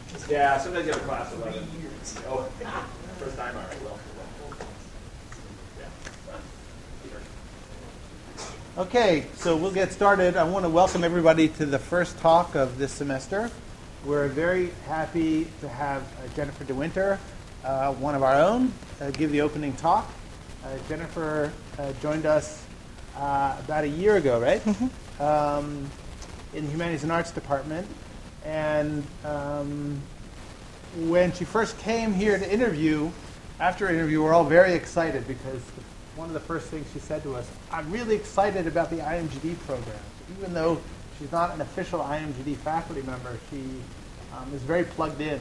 Yeah, sometimes you have a class 11. Oh, first time, all right, well. Okay, so we'll get started. I want to welcome everybody to the first talk of this semester. We're very happy to have Jennifer DeWinter, one of our own, give the opening talk. Jennifer joined us about a year ago, right? Mm-hmm. In the Humanities and Arts Department. And when she first came here to interview, after interview, we're all very excited because one of the first things she said to us, I'm really excited about the IMGD program. Even though she's not an official IMGD faculty member, she is very plugged in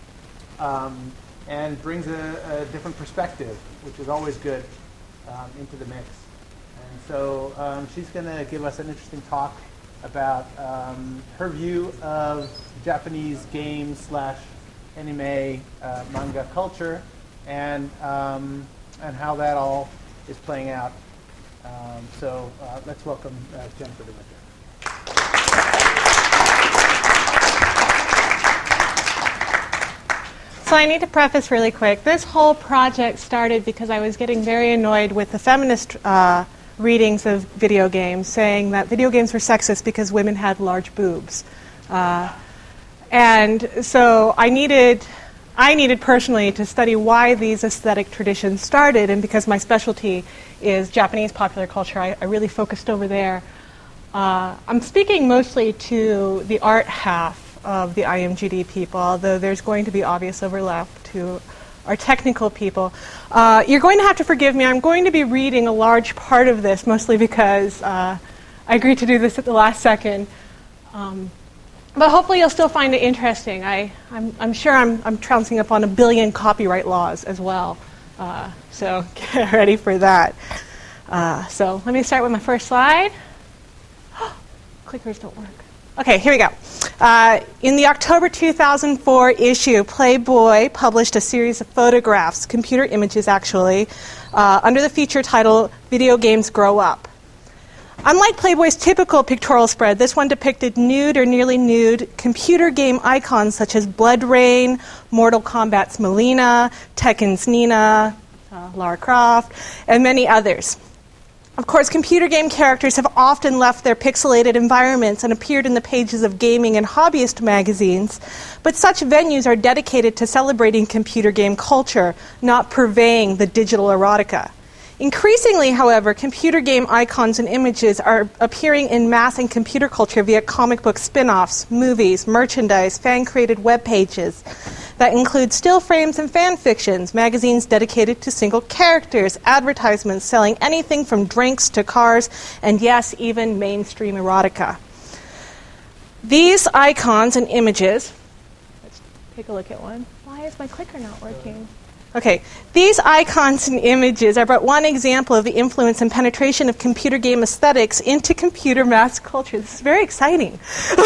and brings a different perspective, which is always good, into the mix. And so she's going to give us an interesting talk about her view of Japanese games / anime manga culture and how that all is playing out. So let's welcome Jennifer DeWinter. So I need to preface really quick. This whole project started because I was getting very annoyed with the feminist readings of video games, saying that video games were sexist because women had large boobs. And so I needed personally to study why these aesthetic traditions started, and because my specialty is Japanese popular culture, I really focused over there. I'm speaking mostly to the art half of the IMGD people, although there's going to be obvious overlap to our technical people. You're going to have to forgive me. I'm going to be reading a large part of this, mostly because I agreed to do this at the last second. But hopefully you'll still find it interesting. I'm sure I'm trouncing up on 1 billion copyright laws as well. So get ready for that. So let me start with my first slide. Clickers don't work. Okay, here we go. In the October 2004 issue, Playboy published a series of photographs, computer images actually, under the feature title, Video Games Grow Up. Unlike Playboy's typical pictorial spread, this one depicted nude or nearly nude computer game icons such as Blood Rain, Mortal Kombat's Mileena, Tekken's Nina, Lara Croft, and many others. Of course, computer game characters have often left their pixelated environments and appeared in the pages of gaming and hobbyist magazines, but such venues are dedicated to celebrating computer game culture, not purveying the digital erotica. Increasingly, however, computer game icons and images are appearing in mass in computer culture via comic book spin-offs, movies, merchandise, fan-created web pages that include still frames and fan fictions, magazines dedicated to single characters, advertisements selling anything from drinks to cars, and yes, even mainstream erotica. These icons and images, let's take a look at one. Why is my clicker not working? Okay, these icons and images are but one example of the influence and penetration of computer game aesthetics into computer mass culture. This is very exciting.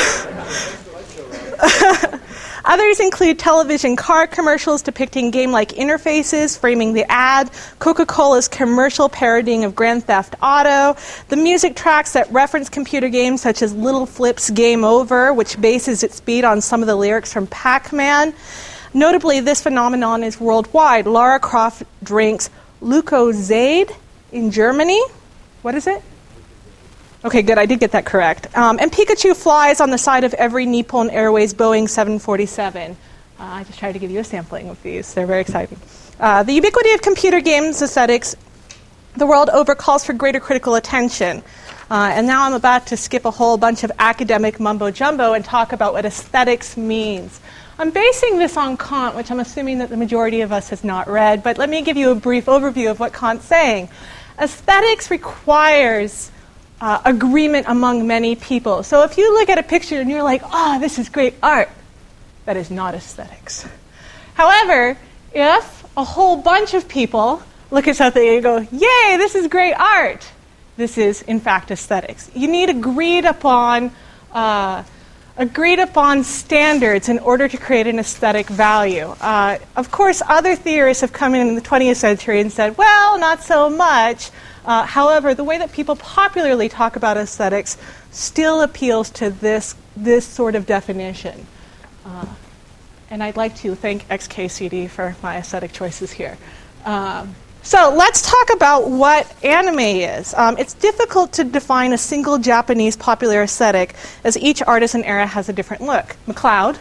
Others include television car commercials depicting game-like interfaces, framing the ad, Coca-Cola's commercial parodying of Grand Theft Auto, the music tracks that reference computer games such as Little Flip's Game Over, which bases its beat on some of the lyrics from Pac-Man. Notably, this phenomenon is worldwide. Lara Croft drinks Lucozade in Germany. What is it? Okay, good. I did get that correct. And Pikachu flies on the side of every Nippon Airways Boeing 747. I just tried to give you a sampling of these. They're very exciting. The ubiquity of computer games aesthetics the world over calls for greater critical attention. And now I'm about to skip a whole bunch of academic mumbo-jumbo and talk about what aesthetics means. I'm basing this on Kant, which I'm assuming that the majority of us has not read, but let me give you a brief overview of what Kant's saying. Aesthetics requires agreement among many people. So if you look at a picture and you're like, oh, this is great art, that is not aesthetics. However, if a whole bunch of people look at something and go, yay, this is great art, this is, in fact, aesthetics. You need agreed upon standards in order to create an aesthetic value. Of course, other theorists have come in the 20th century and said, well, not so much. However, the way that people popularly talk about aesthetics still appeals to this sort of definition. And I'd like to thank XKCD for my aesthetic choices here. So let's talk about what anime is. It's difficult to define a single Japanese popular aesthetic, as each artist and era has a different look. McLeod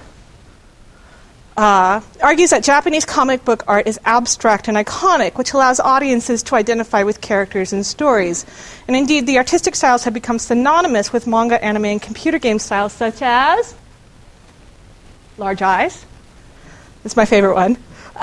argues that Japanese comic book art is abstract and iconic, which allows audiences to identify with characters and stories. And indeed, the artistic styles have become synonymous with manga, anime, and computer game styles, such as large eyes. That's my favorite one.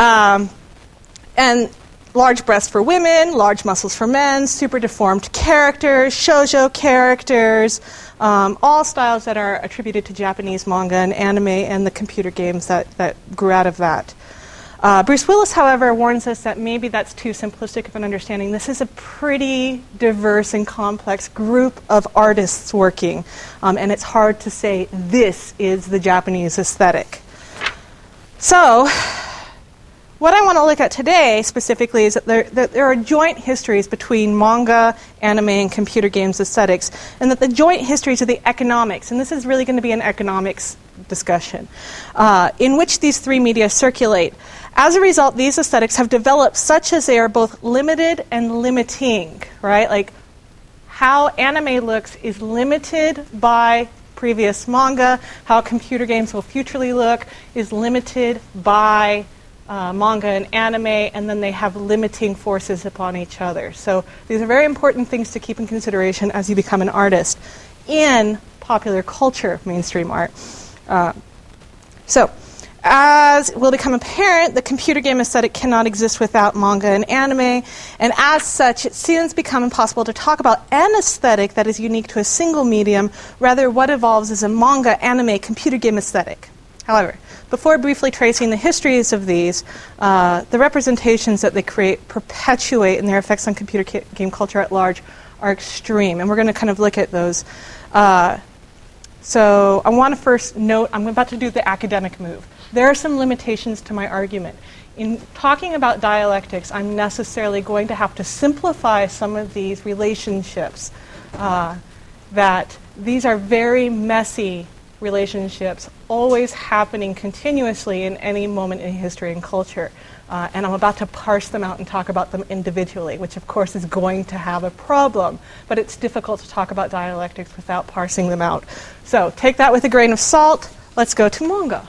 And large breasts for women, large muscles for men, super deformed characters, shoujo characters, all styles that are attributed to Japanese manga and anime and the computer games that grew out of that. Bruce Willis, however, warns us that maybe that's too simplistic of an understanding. This is a pretty diverse and complex group of artists working, and it's hard to say this is the Japanese aesthetic. So, what I want to look at today specifically is that there are joint histories between manga, anime, and computer games aesthetics, and that the joint histories are the economics, and this is really going to be an economics discussion, in which these three media circulate. As a result, these aesthetics have developed such as they are both limited and limiting, right? Like how anime looks is limited by previous manga, how computer games will futurely look is limited by manga and anime, and then they have limiting forces upon each other. So these are very important things to keep in consideration as you become an artist in popular culture, mainstream art. So as will become apparent, the computer game aesthetic cannot exist without manga and anime, and as such, it soon becomes impossible to talk about an aesthetic that is unique to a single medium. Rather, what evolves is a manga, anime, computer game aesthetic. However, before briefly tracing the histories of these, the representations that they create perpetuate and their effects on computer game culture at large are extreme, and we're going to kind of look at those. So I want to first note, I'm about to do the academic move. There are some limitations to my argument. In talking about dialectics, I'm necessarily going to have to simplify some of these relationships, that these are very messy relationships, always happening continuously in any moment in history and culture. And I'm about to parse them out and talk about them individually, which of course is going to have a problem. But it's difficult to talk about dialectics without parsing them out. So take that with a grain of salt. Let's go to manga.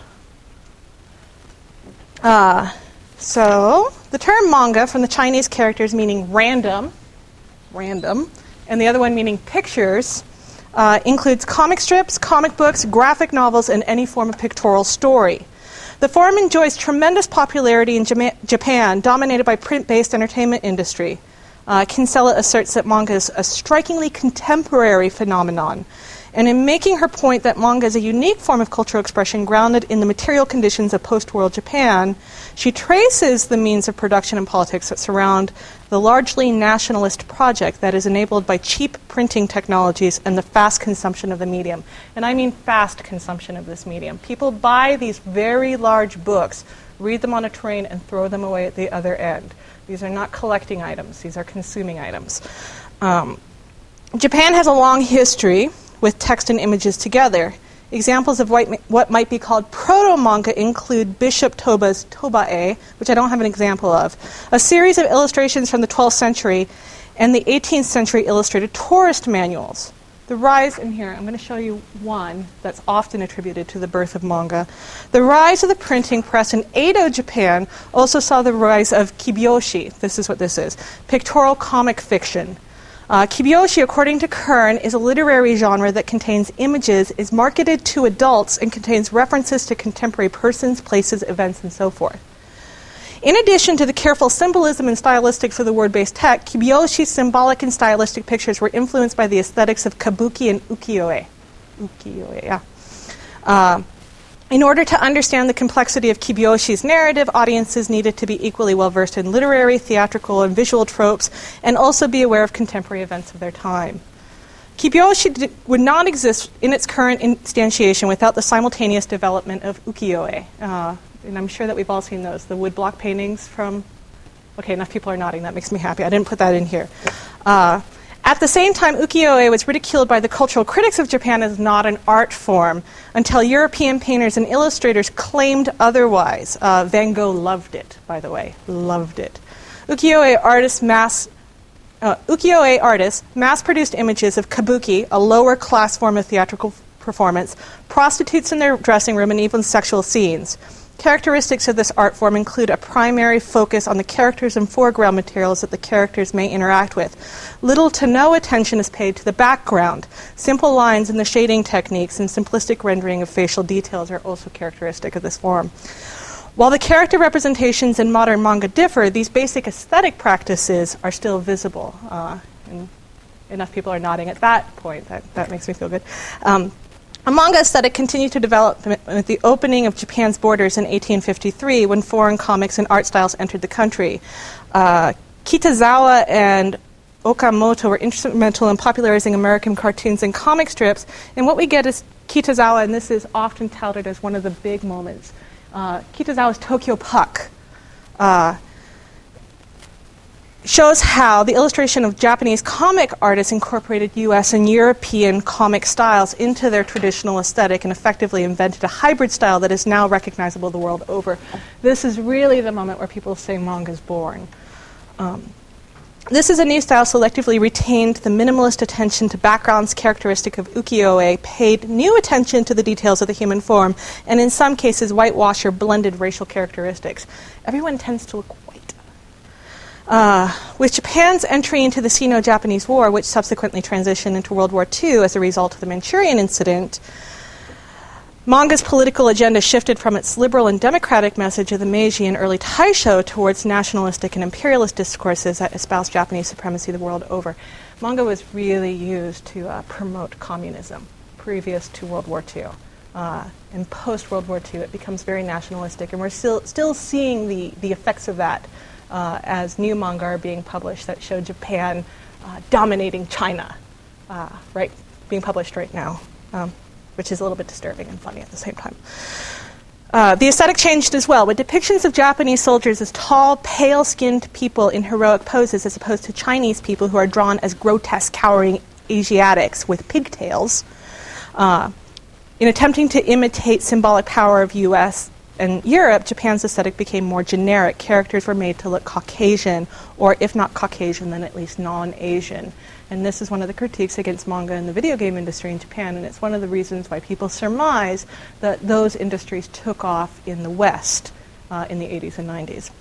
So the term manga, from the Chinese characters meaning random, and the other one meaning pictures, includes comic strips, comic books, graphic novels, and any form of pictorial story. The form enjoys tremendous popularity in Japan, dominated by print-based entertainment industry. Kinsella asserts that manga is a strikingly contemporary phenomenon. And in making her point that manga is a unique form of cultural expression grounded in the material conditions of post-war Japan, she traces the means of production and politics that surround the largely nationalist project that is enabled by cheap printing technologies and the fast consumption of the medium. And I mean fast consumption of this medium. People buy these very large books, read them on a train, and throw them away at the other end. These are not collecting items. These are consuming items. Japan has a long history with text and images together. Examples of what might be called proto-manga include Bishop Toba's Toba-e, which I don't have an example of, a series of illustrations from the 12th century, and the 18th century illustrated tourist manuals. The rise, in here, I'm going to show you one that's often attributed to the birth of manga. The rise of the printing press in Edo, Japan, also saw the rise of kibyōshi. This is what this is, pictorial comic fiction. Kibyōshi, according to Kern, is a literary genre that contains images, is marketed to adults, and contains references to contemporary persons, places, events, and so forth. In addition to the careful symbolism and stylistics of the word-based text, Kibyōshi's symbolic and stylistic pictures were influenced by the aesthetics of kabuki and ukiyo-e. In order to understand the complexity of Kibyōshi's narrative, audiences needed to be equally well-versed in literary, theatrical, and visual tropes, and also be aware of contemporary events of their time. Kibyōshi would not exist in its current instantiation without the simultaneous development of ukiyo-e. And I'm sure that we've all seen those, the woodblock paintings from... Okay, enough people are nodding. That makes me happy. I didn't put that in here. As At the same time, ukiyo-e was ridiculed by the cultural critics of Japan as not an art form until European painters and illustrators claimed otherwise. Van Gogh loved it, by the way, loved it. Ukiyo-e artists mass-produced images of kabuki, a lower-class form of theatrical performance, prostitutes in their dressing room, and even sexual scenes. Characteristics of this art form include a primary focus on the characters and foreground materials that the characters may interact with. Little to no attention is paid to the background. Simple lines in the shading techniques and simplistic rendering of facial details are also characteristic of this form. While the character representations in modern manga differ, these basic aesthetic practices are still visible. And enough people are nodding at that point. That makes me feel good. A manga aesthetic continued to develop with the opening of Japan's borders in 1853 when foreign comics and art styles entered the country. Kitazawa and Okamoto were instrumental in popularizing American cartoons and comic strips, and what we get is Kitazawa, and this is often touted as one of the big moments. Kitazawa's Tokyo Puck shows how the illustration of Japanese comic artists incorporated U.S. and European comic styles into their traditional aesthetic and effectively invented a hybrid style that is now recognizable the world over. This is really the moment where people say manga is born. This is a new style selectively retained the minimalist attention to backgrounds characteristic of ukiyo-e, paid new attention to the details of the human form, and in some cases whitewash or blended racial characteristics. Everyone tends to look white. With Japan's entry into the Sino-Japanese War, which subsequently transitioned into World War II as a result of the Manchurian incident, manga's political agenda shifted from its liberal and democratic message of the Meiji and early Taisho towards nationalistic and imperialist discourses that espoused Japanese supremacy the world over. Manga was really used to promote communism previous to World War II. And post-World War II, it becomes very nationalistic, and we're still seeing the effects of that as new manga are being published that show Japan dominating China, right, being published right now, which is a little bit disturbing and funny at the same time. The aesthetic changed as well, with depictions of Japanese soldiers as tall, pale-skinned people in heroic poses as opposed to Chinese people who are drawn as grotesque, cowering Asiatics with pigtails. In attempting to imitate symbolic power of U.S. and Europe, Japan's aesthetic became more generic. Characters were made to look Caucasian, or if not Caucasian, then at least non-Asian. And this is one of the critiques against manga in the video game industry in Japan, and it's one of the reasons why people surmise that those industries took off in the West in the 80s and 90s.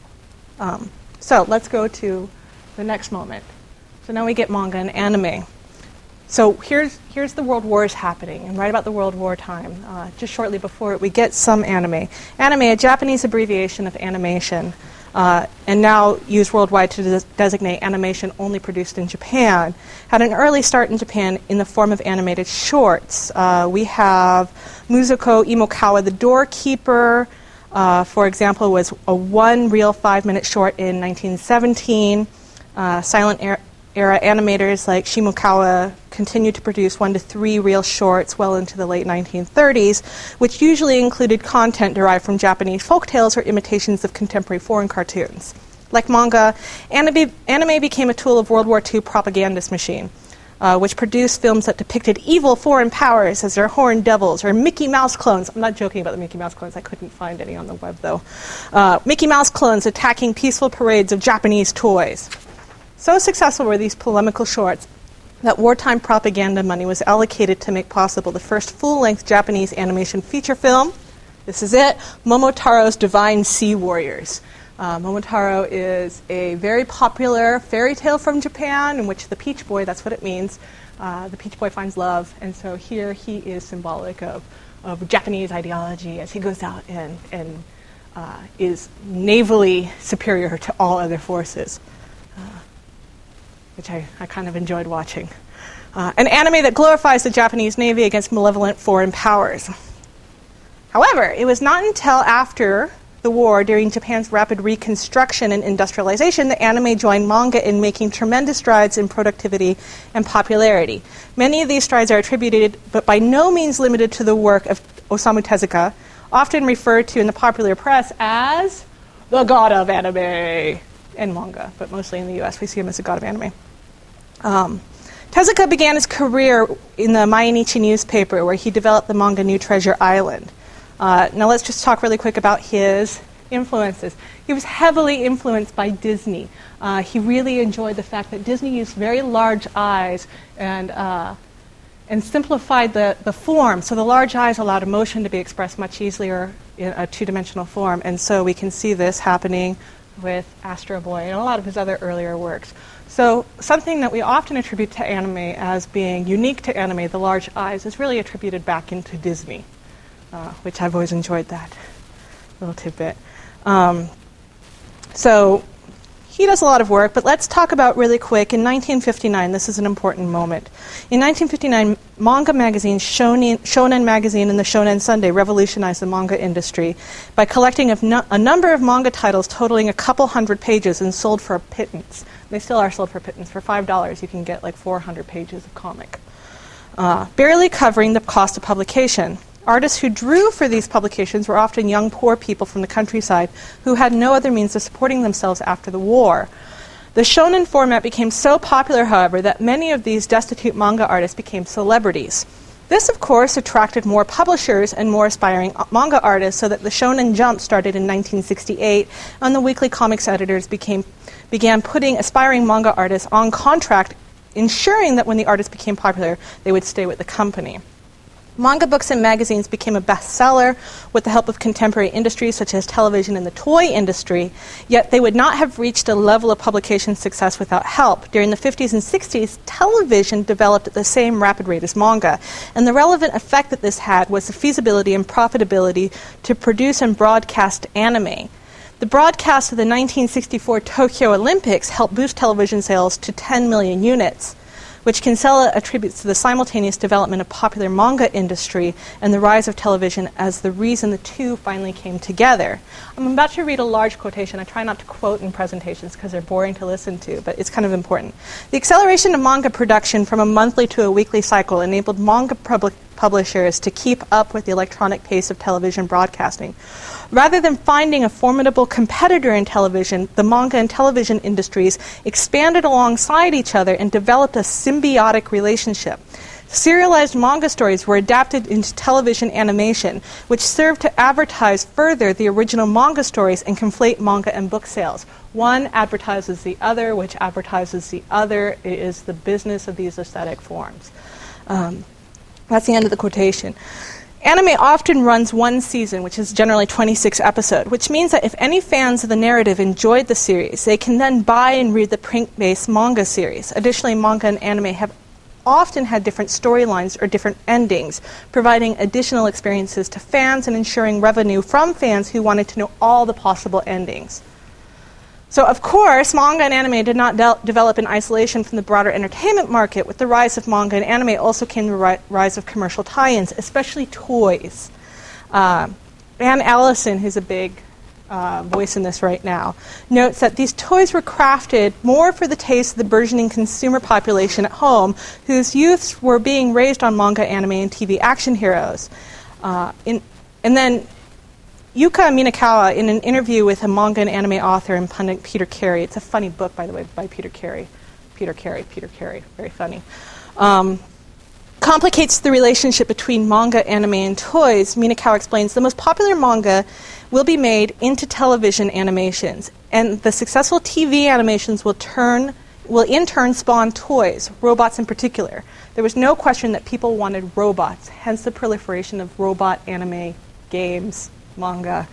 So let's go to the next moment. So now we get manga and anime. So here's the World Wars happening, and right about the World War time, just shortly before it, we get some anime. Anime, a Japanese abbreviation of animation, and now used worldwide to designate animation only produced in Japan, had an early start in Japan in the form of animated shorts. We have Muzuko Imokawa, The Doorkeeper, for example, was a one-reel 5-minute short in 1917. Silent era animators like Shimokawa continued to produce 1 to 3 reel shorts well into the late 1930s, which usually included content derived from Japanese folktales or imitations of contemporary foreign cartoons. Like manga, anime became a tool of World War II propagandist machine, which produced films that depicted evil foreign powers as their horned devils or Mickey Mouse clones. I'm not joking about the Mickey Mouse clones. I couldn't find any on the web, though. Mickey Mouse clones attacking peaceful parades of Japanese toys. So successful were these polemical shorts that wartime propaganda money was allocated to make possible the first full-length Japanese animation feature film. This is it, Momotaro's Divine Sea Warriors. Momotaro is a very popular fairy tale from Japan in which the Peach Boy, that's what it means, the Peach Boy finds love, and so here he is symbolic of Japanese ideology as he goes out and is navally superior to all other forces. Which I kind of enjoyed watching. An anime that glorifies the Japanese Navy against malevolent foreign powers. However, it was not until after the war, during Japan's rapid reconstruction and industrialization, that anime joined manga in making tremendous strides in productivity and popularity. Many of these strides are attributed, but by no means limited, to the work of Osamu Tezuka, often referred to in the popular press as the god of anime. And manga, but mostly in the US, we see him as a god of anime. Tezuka began his career in the Mainichi newspaper, where he developed the manga New Treasure Island. Now let's just talk really quick about his influences. He was heavily influenced by Disney. He really enjoyed the fact that Disney used very large eyes and simplified the form. So the large eyes allowed emotion to be expressed much easier in a two-dimensional form. And so we can see this happening with Astro Boy and a lot of his other earlier works. So something that we often attribute to anime as being unique to anime, the large eyes, is really attributed back into Disney, which I've always enjoyed that little tidbit. So he does a lot of work, but let's talk about really quick. In 1959, this is an important moment. In 1959, manga magazine Shonen Magazine and the Shonen Sunday revolutionized the manga industry by collecting a number of manga titles totaling a couple hundred pages and sold for a pittance. They still are sold for a pittance. For $5, you can get like 400 pages of comic, barely covering the cost of publication. Artists who drew for these publications were often young, poor people from the countryside who had no other means of supporting themselves after the war. The shonen format became so popular, however, that many of these destitute manga artists became celebrities. This, of course, attracted more publishers and more aspiring manga artists, so that the Shonen Jump started in 1968, and the weekly comics editors began putting aspiring manga artists on contract, ensuring that when the artists became popular, they would stay with the company. Manga books and magazines became a bestseller with the help of contemporary industries such as television and the toy industry, yet they would not have reached a level of publication success without help. During the 50s and 60s, television developed at the same rapid rate as manga, and the relevant effect that this had was the feasibility and profitability to produce and broadcast anime. The broadcast of the 1964 Tokyo Olympics helped boost television sales to 10 million units, which Kinsella attributes to the simultaneous development of popular manga industry and the rise of television as the reason the two finally came together. I'm about to read a large quotation. I try not to quote in presentations because they're boring to listen to, but it's kind of important. The acceleration of manga production from a monthly to a weekly cycle enabled manga publishers to keep up with the electronic pace of television broadcasting. Rather than finding a formidable competitor in television, the manga and television industries expanded alongside each other and developed a symbiotic relationship. Serialized manga stories were adapted into television animation, which served to advertise further the original manga stories and conflate manga and book sales. One advertises the other, which advertises the other. It is the business of these aesthetic forms. That's the end of the quotation. Anime often runs one season, which is generally 26 episodes, which means that if any fans of the narrative enjoyed the series, they can then buy and read the print-based manga series. Additionally, manga and anime have often had different storylines or different endings, providing additional experiences to fans and ensuring revenue from fans who wanted to know all the possible endings. So, of course, manga and anime did not develop in isolation from the broader entertainment market. With the rise of manga and anime also came the rise of commercial tie-ins, especially toys. Ann Allison, who's a big voice in this right now, notes that these toys were crafted more for the taste of the burgeoning consumer population at home, whose youths were being raised on manga, anime, and TV action heroes. And then Yuka Minakawa, in an interview with a manga and anime author and pundit Peter Carey, it's a funny book, by the way, by Peter Carey, very funny, complicates the relationship between manga, anime, and toys. Minakawa explains, the most popular manga will be made into television animations, and the successful TV animations will in turn spawn toys, robots in particular. There was no question that people wanted robots, hence the proliferation of robot anime games, manga.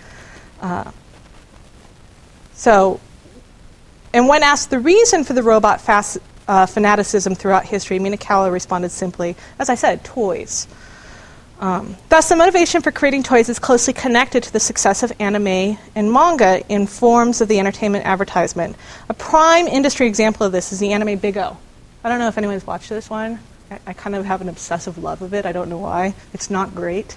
And when asked the reason for the robot fanaticism throughout history, Minakawa responded simply, as I said, toys. Thus, the motivation for creating toys is closely connected to the success of anime and manga in forms of the entertainment advertisement. A prime industry example of this is the anime Big O. I don't know if anyone's watched this one. I kind of have an obsessive love of it. I don't know why. It's not great.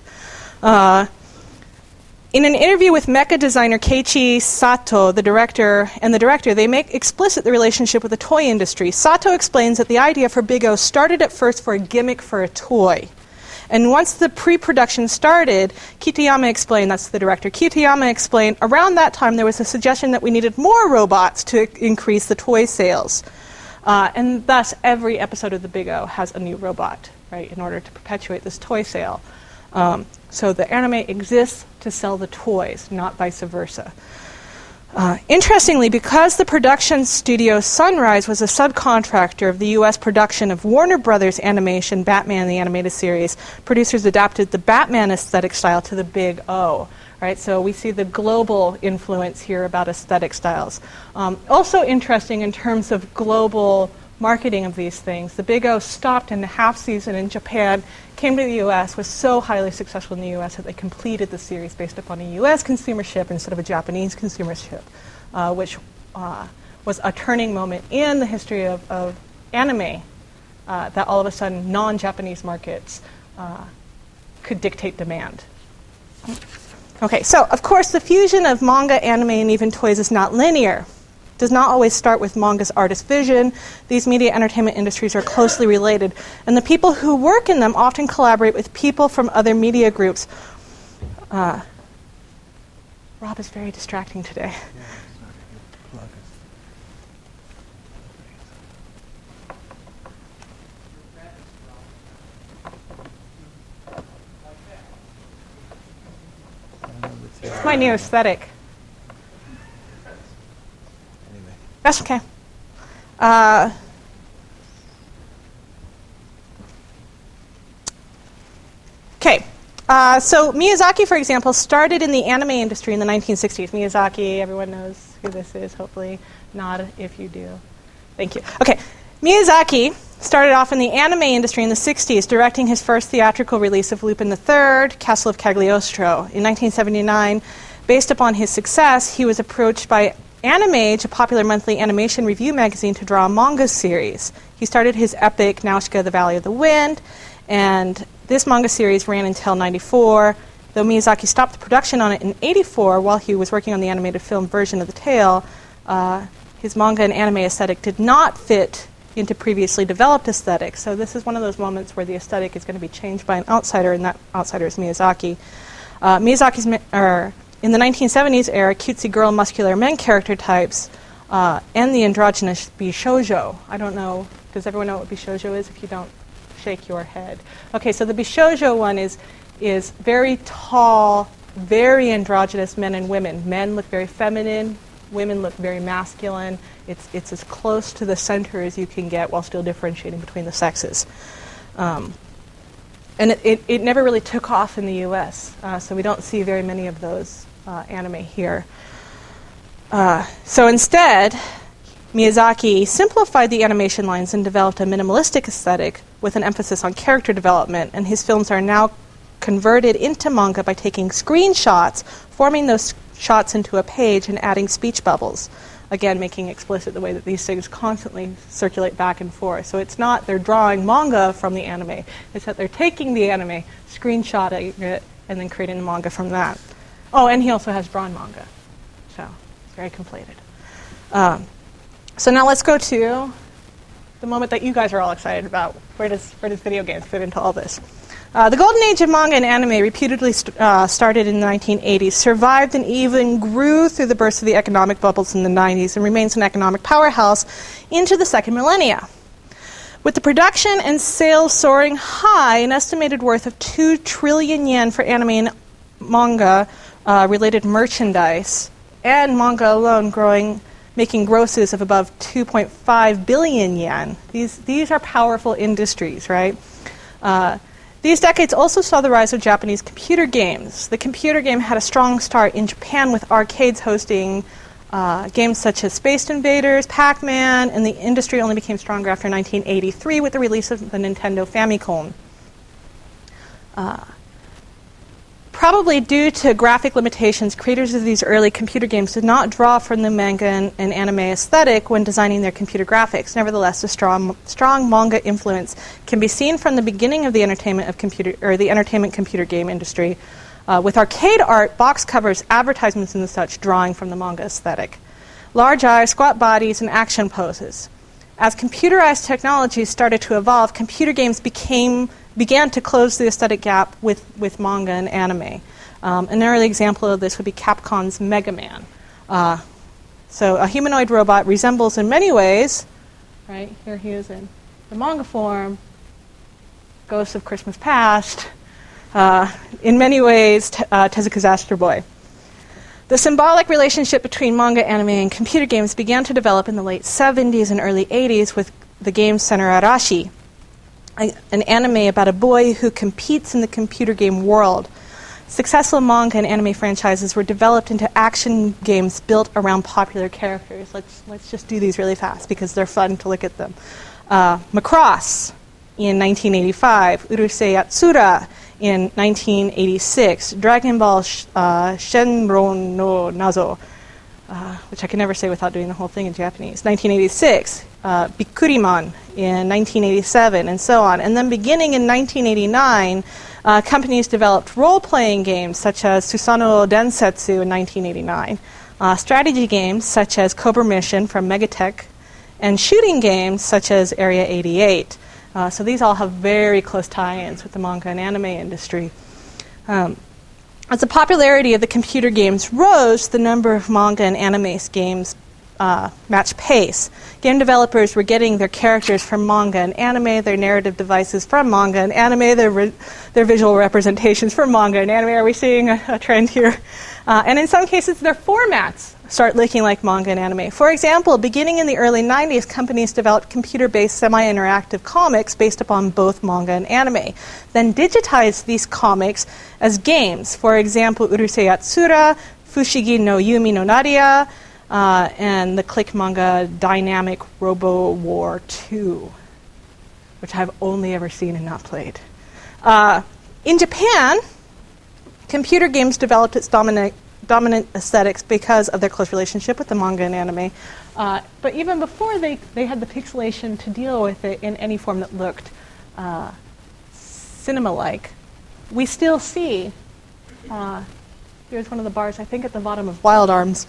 In an interview with mecha designer Keiichi Sato, the director, they make explicit the relationship with the toy industry. Sato explains that the idea for Big O started at first for a gimmick for a toy. And once the pre-production started, Kitayama explained, that's the director, Kitayama explained, around that time there was a suggestion that we needed more robots to increase the toy sales. And thus, every episode of The Big O has a new robot, right, in order to perpetuate this toy sale. So the anime exists to sell the toys, not vice versa. Interestingly, because the production studio Sunrise was a subcontractor of the U.S. production of Warner Brothers Animation Batman the Animated Series, producers adapted the Batman aesthetic style to The Big O. Right, so we see the global influence here about aesthetic styles. Also interesting in terms of global marketing of these things, The Big O stopped in the half season in Japan, came to the U.S., was so highly successful in the U.S. that they completed the series based upon a U.S. consumership instead of a Japanese consumership, which was a turning moment in the history of anime, that all of a sudden non-Japanese markets could dictate demand. Okay, so of course the fusion of manga, anime, and even toys is not linear. It does not always start with manga's artist vision. These media entertainment industries are closely related, and the people who work in them often collaborate with people from other media groups. Rob is very distracting today. It's my new aesthetic. Anyway. That's okay. So Miyazaki, for example, started in the anime industry in the 1960s. Miyazaki, everyone knows who this is, hopefully. Nod if you do. Thank you. Okay. Miyazaki started off in the anime industry in the 60s, directing his first theatrical release of Lupin III, Castle of Cagliostro. In 1979, based upon his success, he was approached by Animage, a popular monthly animation review magazine, to draw a manga series. He started his epic Nausicaa, the Valley of the Wind, and this manga series ran until 94. Though Miyazaki stopped the production on it in 84 while he was working on the animated film version of the tale, his manga and anime aesthetic did not fit into previously developed aesthetics. So this is one of those moments where the aesthetic is going to be changed by an outsider, and that outsider is Miyazaki. In the 1970s era, cutesy girl, muscular men character types and the androgynous Bishoujo. I don't know, does everyone know what Bishoujo is? If you don't, shake your head. Okay, so the Bishoujo one is very tall, very androgynous men and women. Men look very feminine, women look very masculine. It's as close to the center as you can get while still differentiating between the sexes. And it never really took off in the U.S., so we don't see very many of those anime here. So instead, Miyazaki simplified the animation lines and developed a minimalistic aesthetic with an emphasis on character development, and his films are now converted into manga by taking screenshots, forming those shots into a page, and adding speech bubbles. Again, making explicit the way that these things constantly circulate back and forth. So it's not they're drawing manga from the anime, it's that they're taking the anime, screenshotting it, and then creating the manga from that. Oh, and he also has drawn manga. So it's very conflated. So now let's go to the moment that you guys are all excited about. Where does video games fit into all this? The golden age of manga and anime, reputedly started in the 1980s, survived and even grew through the burst of the economic bubbles in the 90s, and remains an economic powerhouse into the second millennia. With the production and sales soaring high, an estimated worth of 2 trillion yen for anime and manga related merchandise, and manga alone making grosses of above 2.5 billion yen. These are powerful industries, right? These decades also saw the rise of Japanese computer games. The computer game had a strong start in Japan, with arcades hosting games such as Space Invaders, Pac-Man, and the industry only became stronger after 1983 with the release of the Nintendo Famicom. Probably due to graphic limitations, creators of these early computer games did not draw from the manga and anime aesthetic when designing their computer graphics. Nevertheless, a strong manga influence can be seen from the beginning of the entertainment computer game industry, with arcade art, box covers, advertisements, and such drawing from the manga aesthetic. Large eyes, squat bodies, and action poses. As computerized technologies started to evolve, computer games began to close the aesthetic gap with manga and anime. An early example of this would be Capcom's Mega Man. So a humanoid robot resembles in many ways, right? Here he is in the manga form, Ghosts of Christmas Past, in many ways, Tezuka's Astro Boy. The symbolic relationship between manga, anime, and computer games began to develop in the late 70s and early 80s with the game Senran Arashi, an anime about a boy who competes in the computer game world. Successful manga and anime franchises were developed into action games built around popular characters. Let's just do these really fast because they're fun to look at them. Macross in 1985, Urusei Yatsura in 1986, Dragon Ball Shenron no Nazo, which I can never say without doing the whole thing in Japanese, 1986, Bikkuriman in 1987, and so on. And then beginning in 1989, companies developed role-playing games such as Susanoo Densetsu in 1989, strategy games such as Cobra Mission from Megatech, and shooting games such as Area 88. So these all have very close tie-ins with the manga and anime industry. As the popularity of the computer games rose, the number of manga and anime games matched pace. Game developers were getting their characters from manga and anime, their narrative devices from manga and anime, their visual representations from manga and anime. Are we seeing a trend here? And in some cases, their formats start looking like manga and anime. For example, beginning in the early 90s, companies developed computer-based semi-interactive comics based upon both manga and anime, then digitized these comics as games. For example, Urusei Yatsura, Fushigi no Yumi no Naria, and the click manga Dynamic Robo War 2, which I've only ever seen and not played. In Japan, computer games developed its dominant aesthetics because of their close relationship with the manga and anime. But even before they had the pixelation to deal with it in any form that looked cinema-like, we still see, here's one of the bars, I think at the bottom of Wild Arms,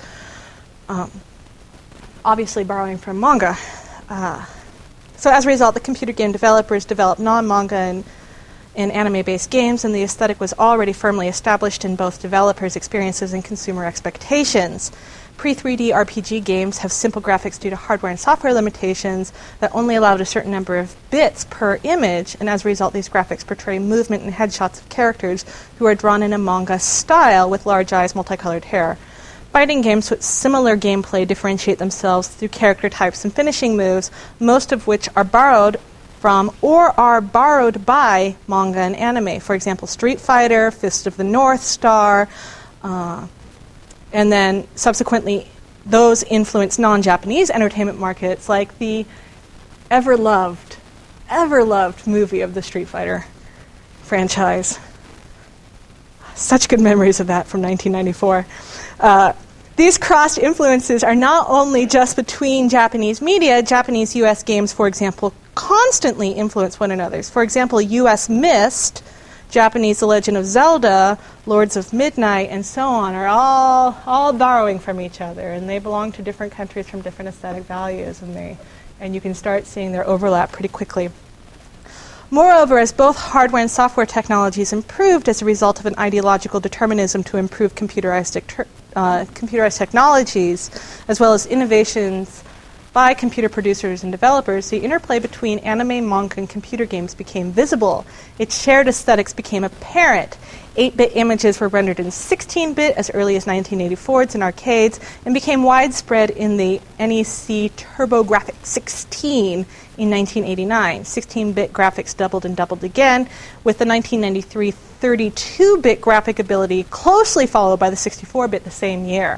obviously borrowing from manga. So as a result, the computer game developers developed non-manga and anime-based games, and the aesthetic was already firmly established in both developers' experiences and consumer expectations. Pre-3D RPG games have simple graphics due to hardware and software limitations that only allowed a certain number of bits per image, and as a result, these graphics portray movement and headshots of characters who are drawn in a manga style with large eyes, multicolored hair. Fighting games with similar gameplay differentiate themselves through character types and finishing moves, most of which are borrowed from or are borrowed by manga and anime. For example, Street Fighter, Fist of the North Star, and then subsequently those influence non-Japanese entertainment markets like the ever-loved movie of the Street Fighter franchise. Such good memories of that from 1994. These crossed influences are not only just between Japanese media. Japanese U.S. games, for example, constantly influence one another. For example, U.S. Myst, Japanese The Legend of Zelda, Lords of Midnight, and so on are all borrowing from each other, and they belong to different countries from different aesthetic values, and you can start seeing their overlap pretty quickly. Moreover, as both hardware and software technologies improved as a result of an ideological determinism to improve computerized technologies, as well as innovations by computer producers and developers, the interplay between anime, manga, and computer games became visible. Its shared aesthetics became apparent. 8-bit images were rendered in 16-bit as early as 1984 in arcades and became widespread in the NEC TurboGrafx 16 in 1989. 16-bit graphics doubled and doubled again, with the 1993 32-bit graphic ability closely followed by the 64-bit the same year.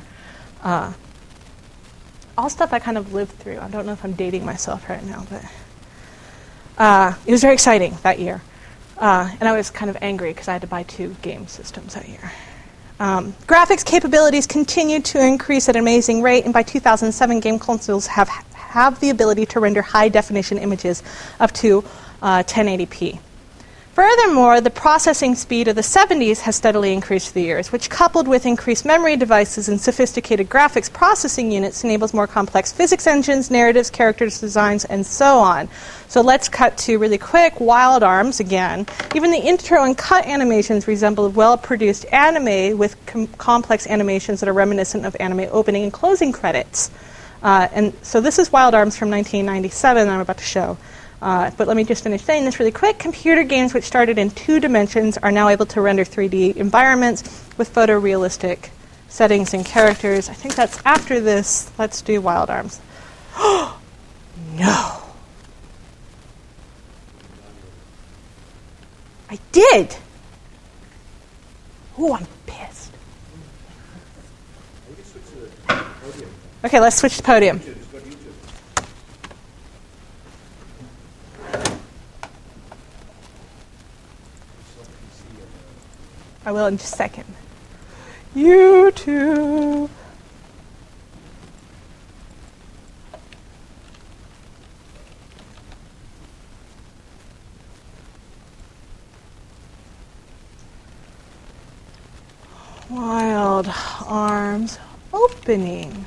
All stuff I kind of lived through. I don't know if I'm dating myself right now, but it was very exciting that year. And I was kind of angry because I had to buy 2 game systems that year. Graphics capabilities continued to increase at an amazing rate, and by 2007, game consoles have the ability to render high-definition images up to 1080p. Furthermore, the processing speed of the 70s has steadily increased through the years, which, coupled with increased memory devices and sophisticated graphics processing units, enables more complex physics engines, narratives, characters, designs, and so on. So let's cut to, really quick, Wild Arms again. Even the intro and cut animations resemble well-produced anime with complex animations that are reminiscent of anime opening and closing credits. And so this is Wild Arms from 1997 that I'm about to show. But let me just finish saying this really quick. Computer games which started in 2 dimensions are now able to render 3D environments with photorealistic settings and characters. I think that's after this. Let's do Wild Arms. No. I did. Ooh, I'm pissed. Okay, let's switch to podium. I will in just a second. YouTube. Wild Arms opening.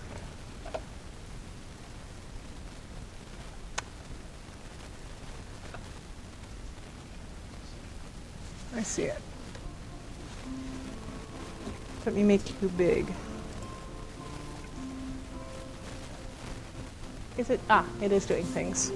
I see it. Let me make you big. Is it? Ah, it is doing things.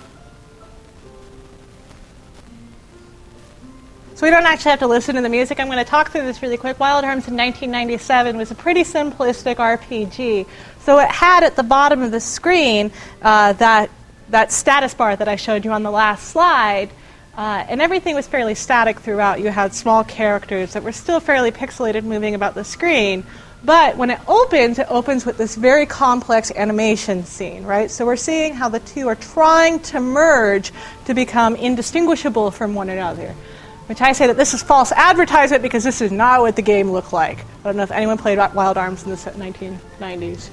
So we don't actually have to listen to the music. I'm going to talk through this really quick. Wild Arms in 1997 was a pretty simplistic RPG. So it had at the bottom of the screen that status bar that I showed you on the last slide. And everything was fairly static throughout. You had small characters that were still fairly pixelated moving about the screen. But when it opens with this very complex animation scene, right? So we're seeing how the two are trying to merge to become indistinguishable from one another. Which I say that this is false advertisement because this is not what the game looked like. I don't know if anyone played Wild Arms in the 1990s.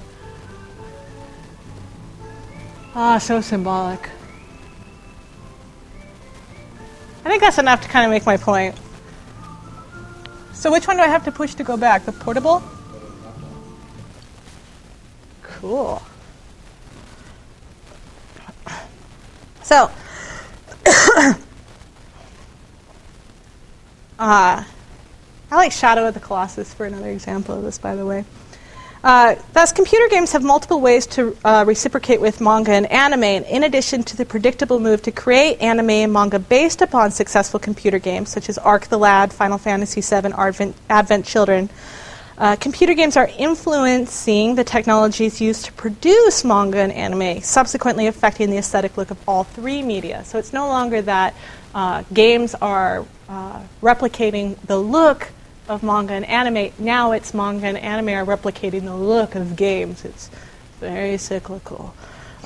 Ah, so symbolic. I think that's enough to kind of make my point. So which one do I have to push to go back? The portable? Cool. So, I like Shadow of the Colossus for another example of this, by the way. Thus, computer games have multiple ways to reciprocate with manga and anime, in addition to the predictable move to create anime and manga based upon successful computer games, such as Ark the Lad, Final Fantasy VII, Advent Children. Computer games are influencing the technologies used to produce manga and anime, subsequently affecting the aesthetic look of all 3 media. So it's no longer that games are replicating the look of manga and anime. Now it's manga and anime are replicating the look of games. It's very cyclical.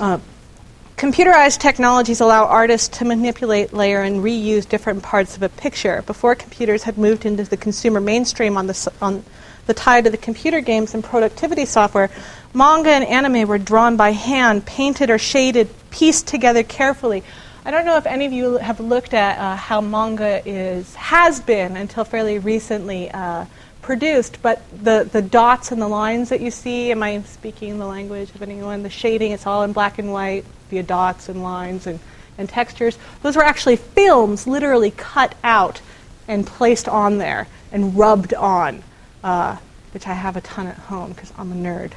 Computerized technologies allow artists to manipulate, layer, and reuse different parts of a picture. Before computers had moved into the consumer mainstream on the tide of the computer games and productivity software, manga and anime were drawn by hand, painted or shaded, pieced together carefully. I don't know if any of you have looked at how manga has been until fairly recently produced, but the dots and the lines that you see, am I speaking the language of anyone? The shading, it's all in black and white via dots and lines and textures. Those were actually films literally cut out and placed on there and rubbed on, which I have a ton at home because I'm a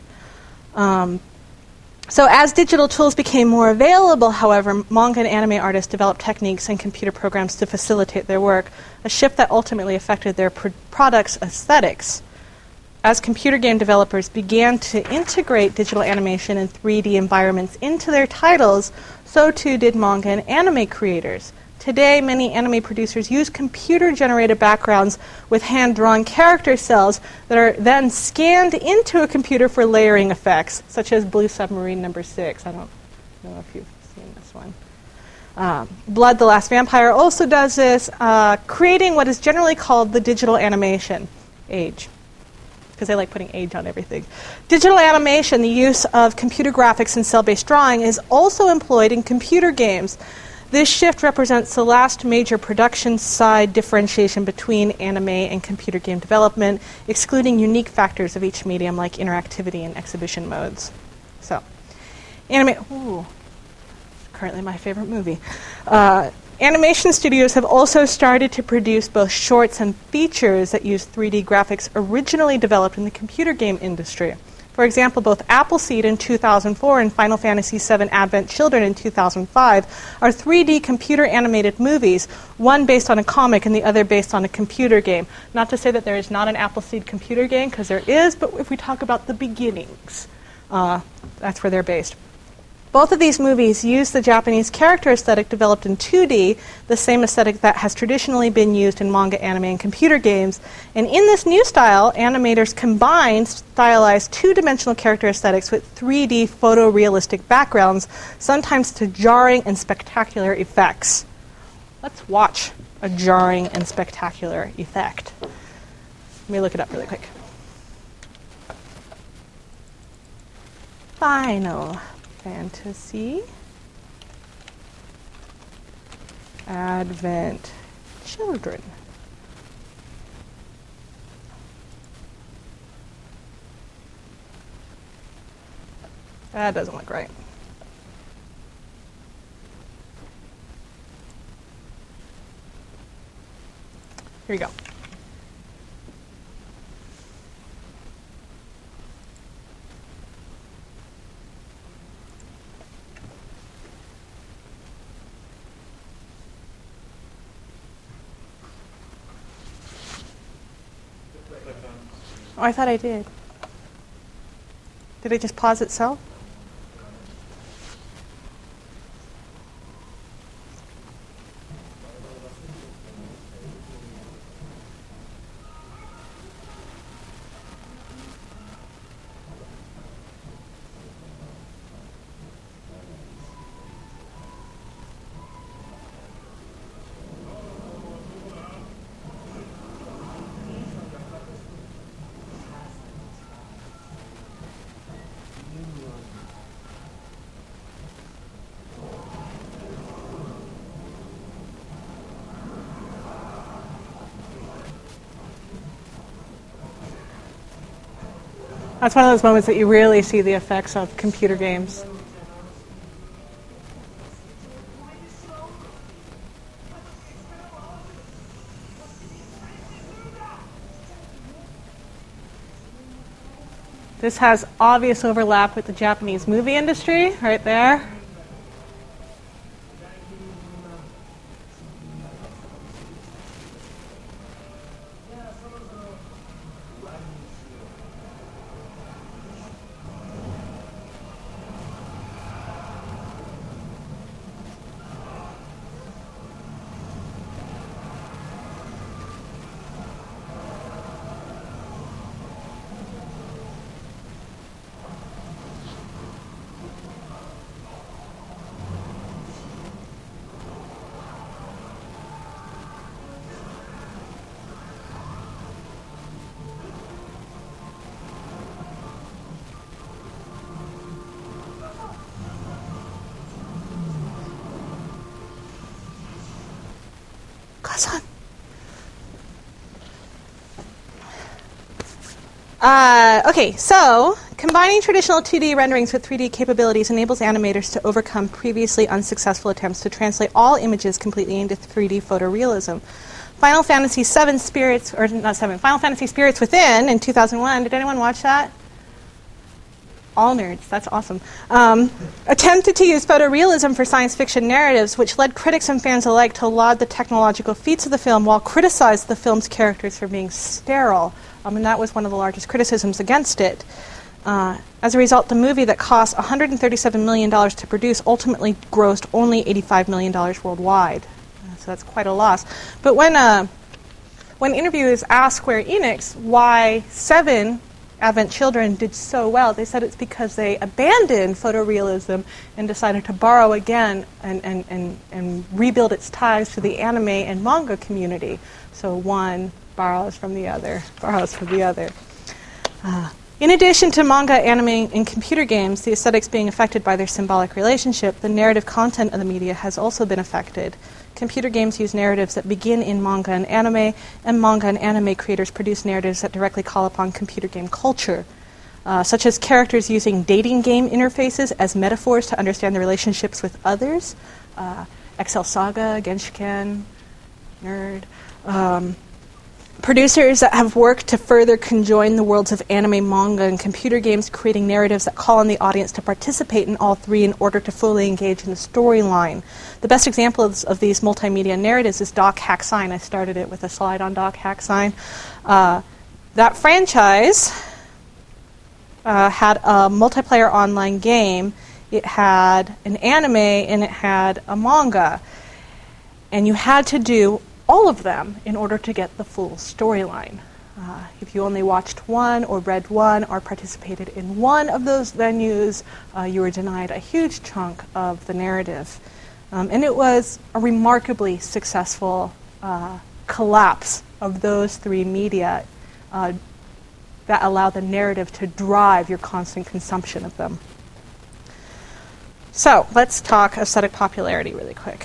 nerd. So as digital tools became more available, however, manga and anime artists developed techniques and computer programs to facilitate their work, a shift that ultimately affected their products' aesthetics. As computer game developers began to integrate digital animation and 3D environments into their titles, so too did manga and anime creators. Today, many anime producers use computer-generated backgrounds with hand-drawn character cells that are then scanned into a computer for layering effects, such as Blue Submarine No. 6. I don't know if you've seen this one. Blood the Last Vampire also does this, creating what is generally called the digital animation age, because I like putting age on everything. Digital animation, the use of computer graphics and cell-based drawing, is also employed in computer games. This shift represents the last major production side differentiation between anime and computer game development, excluding unique factors of each medium like interactivity and exhibition modes. So, anime, currently my favorite movie. Animation studios have also started to produce both shorts and features that use 3D graphics originally developed in the computer game industry. For example, both Appleseed in 2004 and Final Fantasy VII Advent Children in 2005 are 3D computer animated movies, one based on a comic and the other based on a computer game. Not to say that there is not an Appleseed computer game, because there is, but if we talk about the beginnings, that's where they're based. Both of these movies use the Japanese character aesthetic developed in 2D, the same aesthetic that has traditionally been used in manga, anime, and computer games. And in this new style, animators combined stylized two-dimensional character aesthetics with 3D photorealistic backgrounds, sometimes to jarring and spectacular effects. Let's watch a jarring and spectacular effect. Let me look it up really quick. Final Fantasy Advent Children. That doesn't look right. Here we go. Oh, I thought I did. Did it just pause itself? That's one of those moments that you really see the effects of computer games. This has obvious overlap with the Japanese movie industry, right there. Okay, so combining traditional 2D renderings with 3D capabilities enables animators to overcome previously unsuccessful attempts to translate all images completely into 3D photorealism. Final Fantasy Spirits Within in 2001. Did anyone watch that? All nerds, that's awesome. Attempted to use photorealism for science fiction narratives, which led critics and fans alike to laud the technological feats of the film while criticized the film's characters for being sterile. And that was one of the largest criticisms against it. As a result, the movie that cost $137 million to produce ultimately grossed only $85 million worldwide. So that's quite a loss. But when interviewers asked Square Enix why 7 Advent Children did so well, they said it's because they abandoned photorealism and decided to borrow again and rebuild its ties to the anime and manga community. So one borrows from the other, In addition to manga, anime, and computer games, the aesthetics being affected by their symbolic relationship, the narrative content of the media has also been affected. Computer games use narratives that begin in manga and manga and anime creators produce narratives that directly call upon computer game culture, such as characters using dating game interfaces as metaphors to understand their relationships with others. Excel Saga, Genshiken, Nerd. Producers that have worked to further conjoin the worlds of anime, manga, and computer games, creating narratives that call on the audience to participate in all three in order to fully engage in the storyline. The best examples of these multimedia narratives is Doc Hack Sign. I started it with a slide on Doc Hack Sign. That franchise had a multiplayer online game. It had an anime and it had a manga. And you had to do all of them in order to get the full storyline. If you only watched one or read one or participated in one of those venues, you were denied a huge chunk of the narrative. And it was a remarkably successful collapse of those three media that allow the narrative to drive your constant consumption of them. So let's talk aesthetic popularity really quick.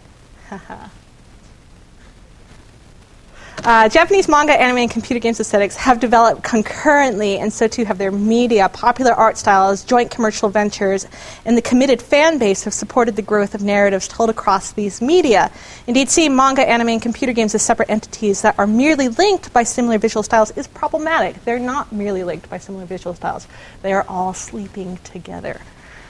Japanese manga, anime, and computer games aesthetics have developed concurrently, and so too have their media. Popular art styles, joint commercial ventures, and the committed fan base have supported the growth of narratives told across these media. Indeed, seeing manga, anime, and computer games as separate entities that are merely linked by similar visual styles is problematic. They're not merely linked by similar visual styles. They are all sleeping together.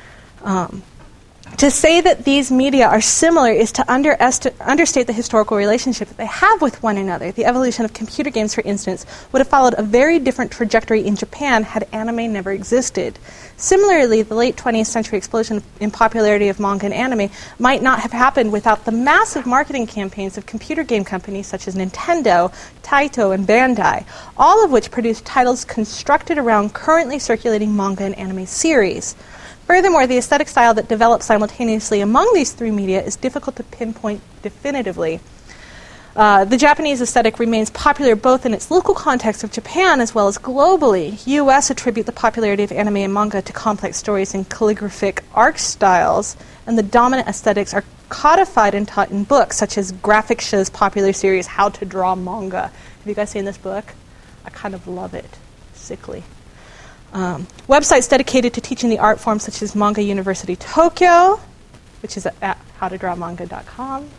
To say that these media are similar is to understate the historical relationship that they have with one another. The evolution of computer games, for instance, would have followed a very different trajectory in Japan had anime never existed. Similarly, the late 20th century explosion in popularity of manga and anime might not have happened without the massive marketing campaigns of computer game companies such as Nintendo, Taito, and Bandai, all of which produced titles constructed around currently circulating manga and anime series. Furthermore, the aesthetic style that develops simultaneously among these three media is difficult to pinpoint definitively. The Japanese aesthetic remains popular both in its local context of Japan as well as globally. U.S. attribute the popularity of anime and manga to complex stories and calligraphic art styles, and the dominant aesthetics are codified and taught in books, such as Graphicsia's popular series, How to Draw Manga. Have you guys seen this book? I kind of love it. Sickly. Websites dedicated to teaching the art form, such as Manga University Tokyo, which is at howtodrawmanga.com,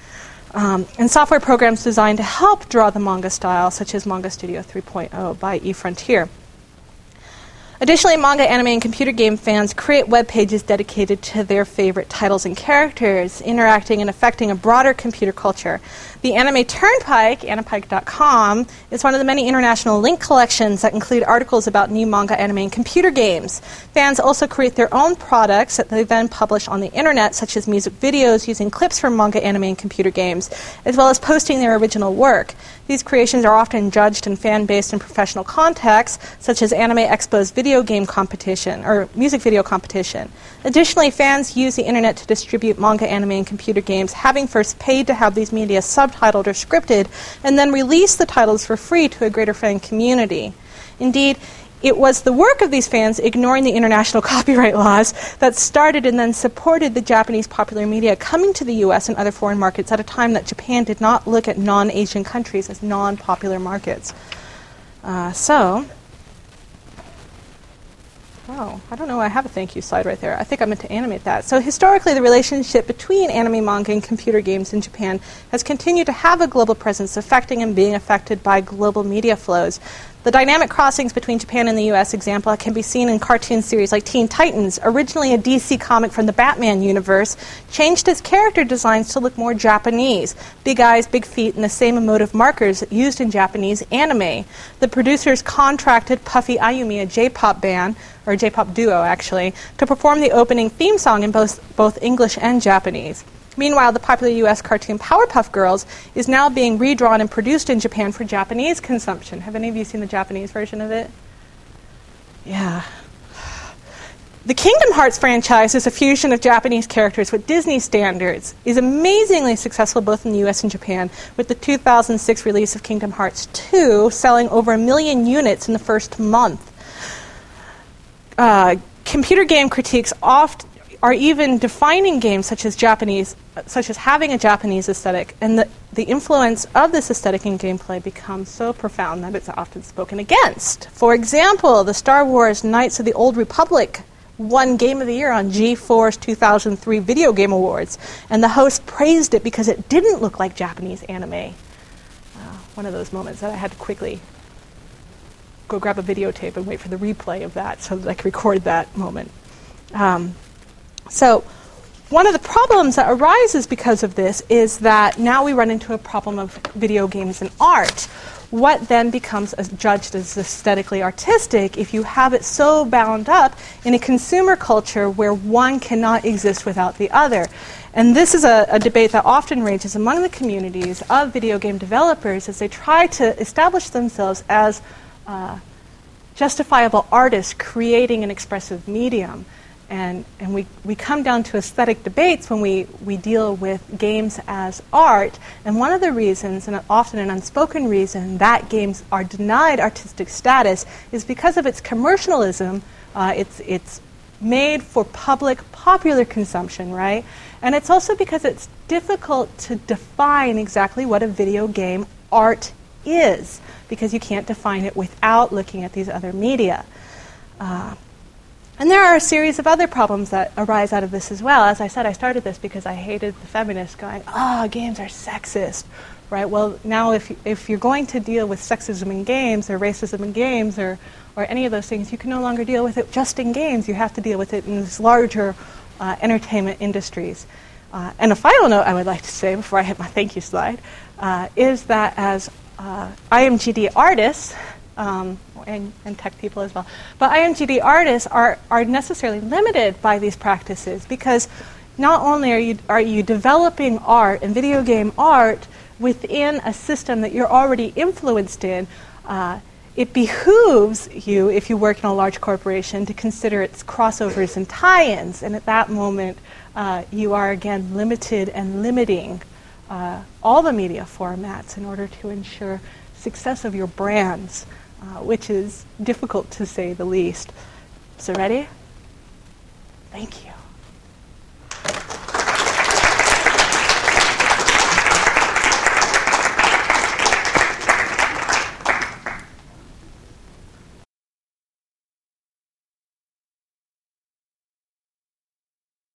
and software programs designed to help draw the manga style, such as Manga Studio 3.0 by eFrontier. Additionally, manga, anime, and computer game fans create web pages dedicated to their favorite titles and characters, interacting and affecting a broader computer culture. The Anime Turnpike, anipike.com, is one of the many international link collections that include articles about new manga, anime, and computer games. Fans also create their own products that they then publish on the internet, such as music videos using clips from manga, anime, and computer games, as well as posting their original work. These creations are often judged in fan-based and professional contexts, such as Anime Expo's video game competition or music video competition. Additionally, fans use the internet to distribute manga, anime, and computer games, having first paid to have these media subtitled or scripted, and then release the titles for free to a greater fan community. Indeed, it was the work of these fans, ignoring the international copyright laws, that started and then supported the Japanese popular media coming to the U.S. and other foreign markets at a time that Japan did not look at non-Asian countries as non-popular markets. I don't know, I have a thank you slide right there. I think I meant to animate that. So historically, the relationship between anime, manga, and computer games in Japan has continued to have a global presence, affecting and being affected by global media flows. The dynamic crossings between Japan and the U.S. example can be seen in cartoon series like Teen Titans, originally a DC comic from the Batman universe, changed its character designs to look more Japanese. Big eyes, big feet, and the same emotive markers used in Japanese anime. The producers contracted Puffy Ayumi, a J-pop band, or a J-pop duo actually, to perform the opening theme song in both English and Japanese. Meanwhile, the popular U.S. cartoon Powerpuff Girls is now being redrawn and produced in Japan for Japanese consumption. Have any of you seen the Japanese version of it? Yeah. The Kingdom Hearts franchise is a fusion of Japanese characters with Disney standards, is amazingly successful both in the U.S. and Japan, with the 2006 release of Kingdom Hearts 2 selling over 1 million units in the first month. Computer game critiques are even defining games such as having a Japanese aesthetic, and the influence of this aesthetic in gameplay becomes so profound that it's often spoken against. For example, the Star Wars Knights of the Old Republic won Game of the Year on G4's 2003 Video Game Awards, and the host praised it because it didn't look like Japanese anime. one of those moments that I had to quickly go grab a videotape and wait for the replay of that so that I could record that moment. So one of the problems that arises because of this is that now we run into a problem of video games and art. What then becomes judged as aesthetically artistic if you have it so bound up in a consumer culture where one cannot exist without the other? And this is a debate that often rages among the communities of video game developers as they try to establish themselves as justifiable artists creating an expressive medium. And we come down to aesthetic debates when we deal with games as art. And one of the reasons, and often an unspoken reason, that games are denied artistic status is because of its commercialism. It's made for public, popular consumption, right? And it's also because it's difficult to define exactly what a video game art is, because you can't define it without looking at these other media. And there are a series of other problems that arise out of this as well. As I said, I started this because I hated the feminists going, games are sexist, right? Well, now if you're going to deal with sexism in games or racism in games or any of those things, you can no longer deal with it just in games. You have to deal with it in these larger entertainment industries. And a final note I would like to say before I hit my thank you slide is that as IMGD artists, and tech people as well. But IMGD artists are necessarily limited by these practices because not only are you developing art and video game art within a system that you're already influenced in, it behooves you, if you work in a large corporation, to consider its crossovers and tie-ins. And at that moment, you are again limited and limiting all the media formats in order to ensure success of your brands. Which is difficult to say the least. So ready? Thank you.